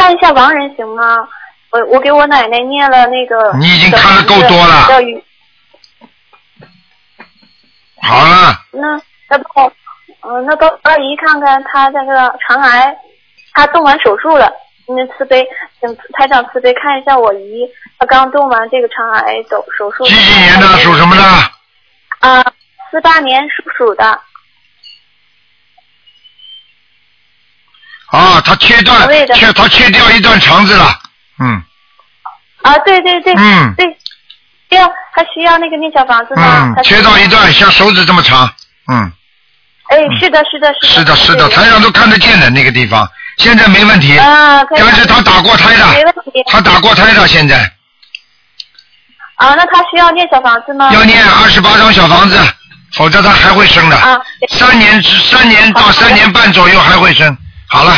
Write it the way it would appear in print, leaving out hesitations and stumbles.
看一下亡人行吗？我给我奶奶念了那个。 你已经看了够多了。好了。 那帮阿姨看看她这个肠癌，她动完手术了。慈悲，请台长慈悲看一下我姨，她刚动完这个肠癌手术。 几几年的？属什么的 ？48年属的。 啊，他切掉一段肠子了， 对。对，还需要那个念小房子吗？ 切到一段像手指这么长， 是的。 是的，台上都看得见的那个地方，现在没问题。但是他打过胎的， 没问题。 他打过胎的现在。 那他需要念小房子吗？ 要念28张小房子，否则他还会生的。3年到3年半左右还会生。好了。